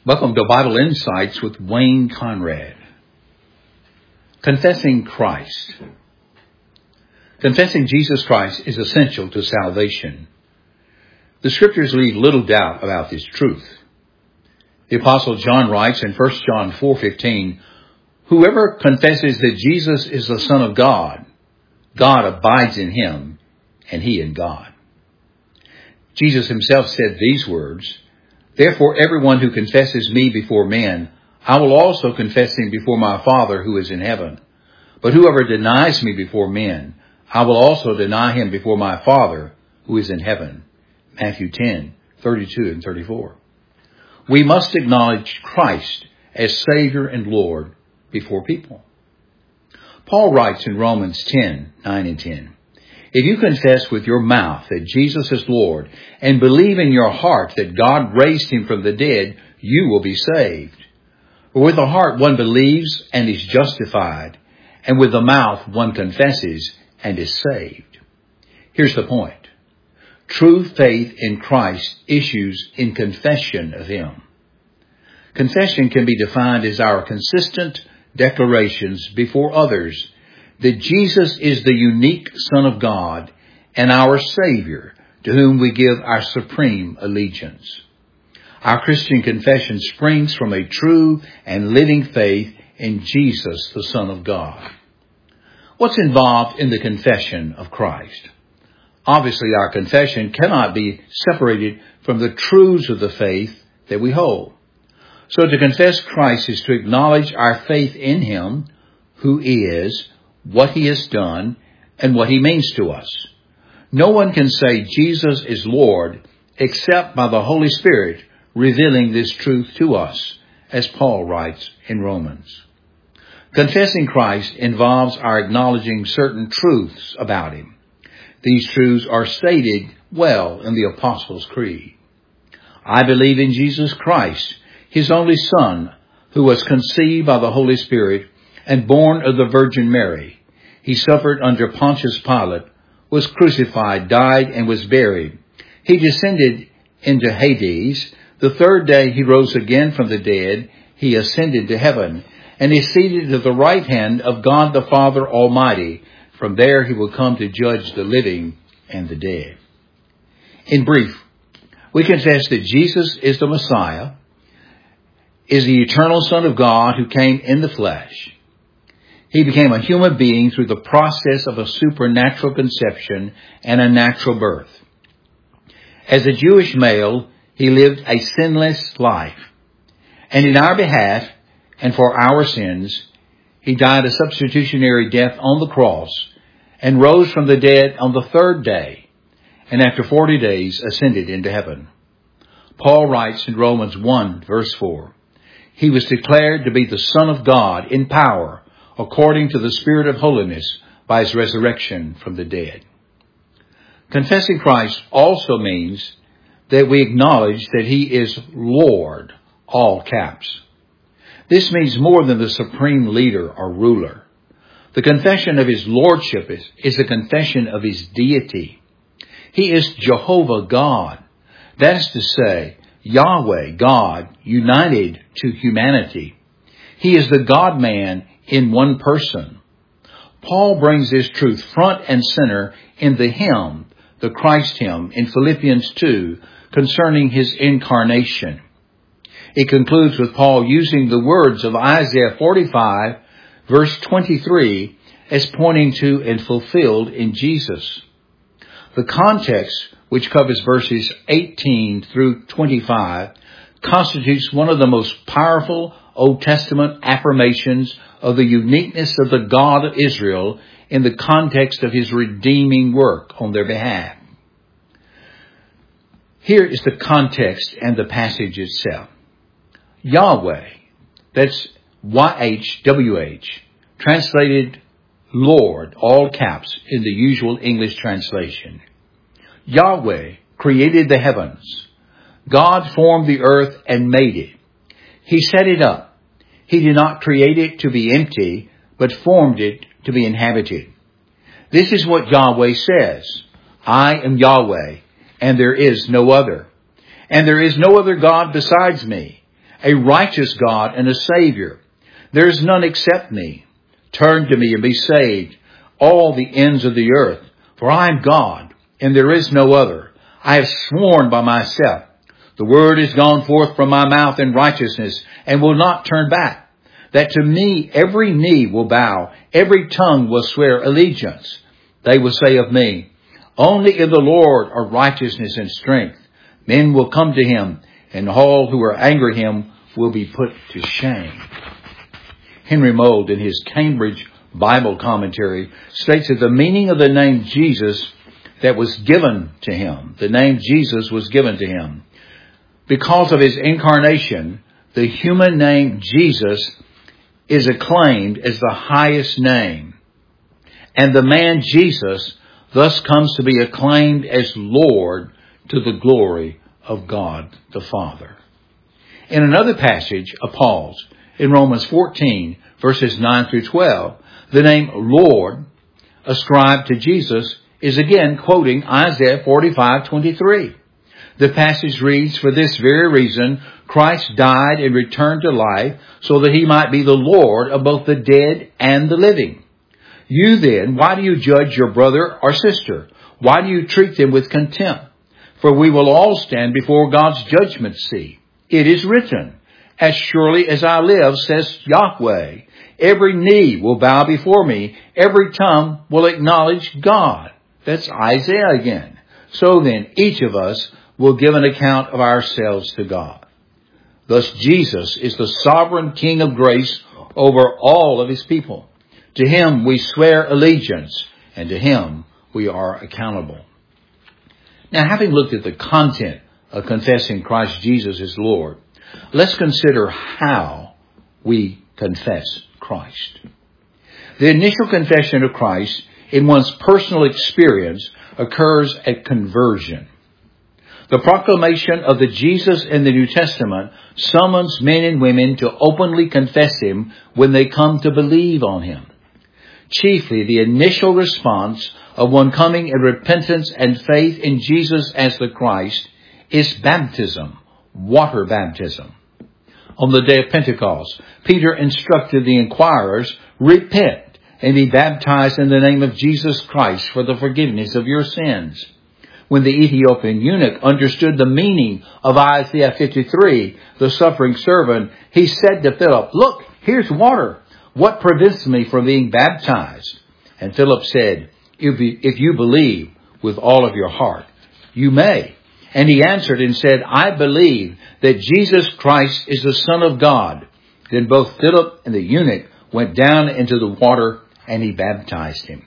Welcome to Bible Insights with Wayne Conrad. Confessing Christ. Confessing Jesus Christ is essential to salvation. The Scriptures leave little doubt about this truth. The Apostle John writes in 1 John 4:15, "Whoever confesses that Jesus is the Son of God, God abides in him, and he in God." Jesus himself said these words, "Therefore everyone who confesses me before men, I will also confess him before my Father who is in heaven. But whoever denies me before men, I will also deny him before my Father who is in heaven." Matthew 10:32 and 34. We must acknowledge Christ as Savior and Lord before people. Paul writes in Romans 10:9 and 10, "If you confess with your mouth that Jesus is Lord and believe in your heart that God raised him from the dead, you will be saved. For with the heart one believes and is justified, and with the mouth one confesses and is saved." Here's the point. True faith in Christ issues in confession of him. Confession can be defined as our consistent declarations before others that Jesus is the unique Son of God and our Savior, to whom we give our supreme allegiance. Our Christian confession springs from a true and living faith in Jesus, the Son of God. What's involved in the confession of Christ? Obviously, our confession cannot be separated from the truths of the faith that we hold. So to confess Christ is to acknowledge our faith in him, who is, what he has done, and what he means to us. No one can say Jesus is Lord except by the Holy Spirit revealing this truth to us, as Paul writes in Romans. Confessing Christ involves our acknowledging certain truths about him. These truths are stated well in the Apostles' Creed. I believe in Jesus Christ, his only Son, who was conceived by the Holy Spirit and born of the Virgin Mary. He suffered under Pontius Pilate, was crucified, died, and was buried. He descended into Hades. The third day he rose again from the dead. He ascended to heaven and is seated at the right hand of God the Father Almighty. From there he will come to judge the living and the dead. In brief, we confess that Jesus is the Messiah, is the eternal Son of God who came in the flesh. He became a human being through the process of a supernatural conception and a natural birth. As a Jewish male, he lived a sinless life. And in our behalf and for our sins, he died a substitutionary death on the cross and rose from the dead on the third day, and after 40 days ascended into heaven. Paul writes in Romans 1, verse 4, "He was declared to be the Son of God in power, according to the Spirit of holiness, by his resurrection from the dead." Confessing Christ also means that we acknowledge that he is Lord, all caps. This means more than the supreme leader or ruler. The confession of his lordship is a confession of his deity. He is Jehovah God. That is to say, Yahweh, God, united to humanity. He is the God-man in one person. Paul brings this truth front and center in the hymn, the Christ hymn in Philippians 2, concerning his incarnation. It concludes with Paul using the words of Isaiah 45, verse 23, as pointing to and fulfilled in Jesus. The context, which covers verses 18 through 25, constitutes one of the most powerful Old Testament affirmations of the uniqueness of the God of Israel in the context of his redeeming work on their behalf. Here is the context and the passage itself. Yahweh, that's YHWH, translated Lord, all caps, in the usual English translation. Yahweh created the heavens. God formed the earth and made it. He set it up. He did not create it to be empty, but formed it to be inhabited. This is what Yahweh says. I am Yahweh, and there is no other. And there is no other God besides me. a righteous God and a Savior. There is none except me. Turn to me and be saved, all the ends of the earth. For I am God, and there is no other. I have sworn by myself. The word is gone forth from my mouth in righteousness, and will not turn back. That to me every knee will bow, every tongue will swear allegiance. They will say of me, only in the Lord are righteousness and strength. Men will come to him, and all who are angry him will be put to shame. Henry Mould, in his Cambridge Bible commentary, states that the meaning of the name Jesus that was given to him, the name Jesus was given to him, because of his incarnation, the human name Jesus is acclaimed as the highest name. And the man Jesus thus comes to be acclaimed as Lord to the glory of God the Father. In another passage of Paul's, in Romans 14, verses 9 through 12, the name Lord ascribed to Jesus is again quoting Isaiah 45:23. The passage reads, for this very reason, Christ died and returned to life so that he might be the Lord of both the dead and the living. You then, why do you judge your brother or sister? Why do you treat them with contempt? For we will all stand before God's judgment seat. It is written, as surely as I live, says Yahweh, every knee will bow before me, every tongue will acknowledge God. That's Isaiah again. So then, each of us will give an account of ourselves to God. Thus, Jesus is the sovereign King of grace over all of his people. To him we swear allegiance, and to him we are accountable. Now, having looked at the content of confessing Christ Jesus as Lord, let's consider how we confess Christ. The initial confession of Christ in one's personal experience occurs at conversion. The proclamation of the Jesus in the New Testament summons men and women to openly confess him when they come to believe on him. Chiefly, the initial response of one coming in repentance and faith in Jesus as the Christ is baptism, water baptism. On the day of Pentecost, Peter instructed the inquirers, repent and be baptized in the name of Jesus Christ for the forgiveness of your sins. When the Ethiopian eunuch understood the meaning of Isaiah 53, the suffering servant, he said to Philip, look, here's water. What prevents me from being baptized? And Philip said, if you believe with all of your heart, you may. And he answered and said, I believe that Jesus Christ is the Son of God. Then both Philip and the eunuch went down into the water, and he baptized him.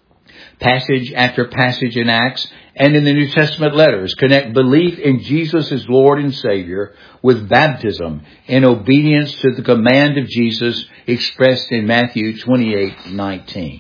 Passage after passage in Acts and in the New Testament letters connect belief in Jesus as Lord and Savior with baptism in obedience to the command of Jesus expressed in Matthew 28:19.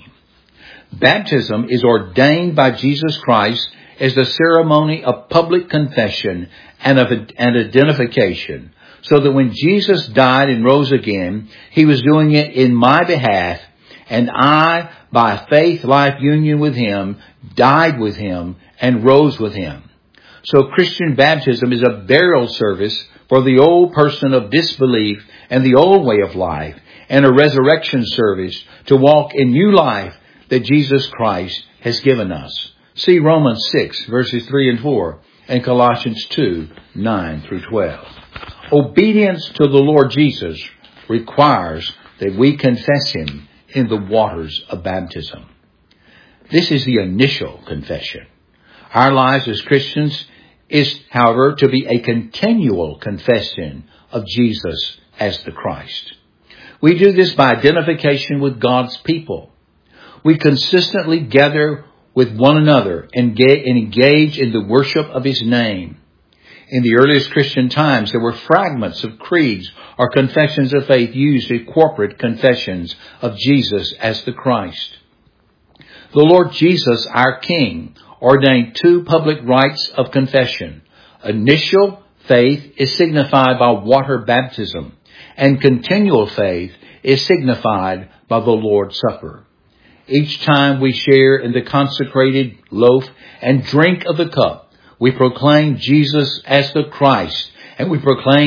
Baptism is ordained by Jesus Christ as the ceremony of public confession and identification, so that when Jesus died and rose again, he was doing it in my behalf, and I, by faith life union with him, died with him and rose with him. So Christian baptism is a burial service for the old person of disbelief and the old way of life, and a resurrection service to walk in new life that Jesus Christ has given us. See Romans 6, verses 3 and 4, and Colossians 2, 9 through 12. Obedience to the Lord Jesus requires that we confess him in the waters of baptism. This is the initial confession. Our lives as Christians is, however, to be a continual confession of Jesus as the Christ. We do this by identification with God's people. We consistently gather with one another and engage in the worship of his name. In the earliest Christian times, there were fragments of creeds or confessions of faith used as corporate confessions of Jesus as the Christ. The Lord Jesus, our King, ordained two public rites of confession. Initial faith is signified by water baptism, and continual faith is signified by the Lord's Supper. Each time we share in the consecrated loaf and drink of the cup, we proclaim Jesus as the Christ, and we proclaim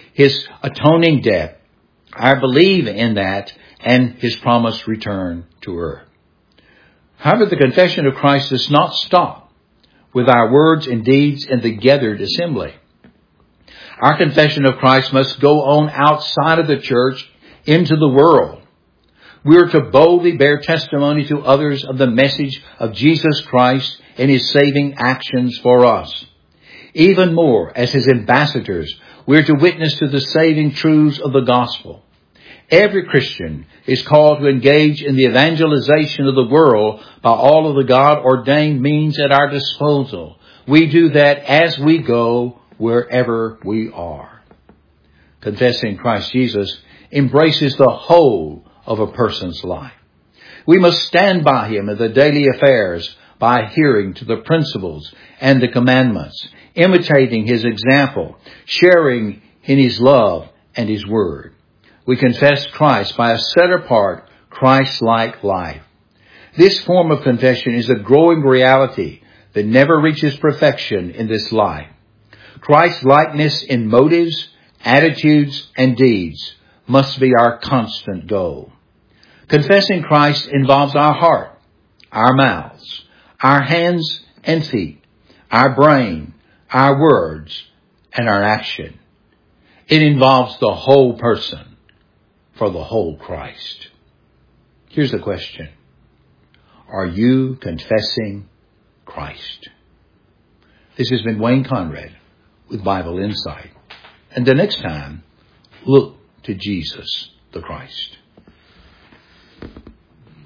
His atoning death. I believe in that and His promised return to earth. However, the confession of Christ does not stop with our words and deeds in the gathered assembly. Our confession of Christ must go on outside of the church into the world. We are to boldly bear testimony to others of the message of Jesus Christ and His saving actions for us. Even more, as His ambassadors, we are to witness to the saving truths of the gospel. Every Christian is called to engage in the evangelization of the world by all of the God-ordained means at our disposal. We do that as we go wherever we are. Confessing Christ Jesus embraces the whole of a person's life. We must stand by Him in the daily affairs by adhering to the principles and the commandments, imitating His example, sharing in His love and His word. We confess Christ by a set-apart, Christ-like life. This form of confession is a growing reality that never reaches perfection in this life. Christ-likeness in motives, attitudes, and deeds must be our constant goal. Confessing Christ involves our heart, our mouths, our hands and feet, our brain, our words, and our action. It involves the whole person for the whole Christ. Here's the question. Are you confessing Christ? This has been Wayne Conrad with Bible Insight. And the next time, look to Jesus the Christ.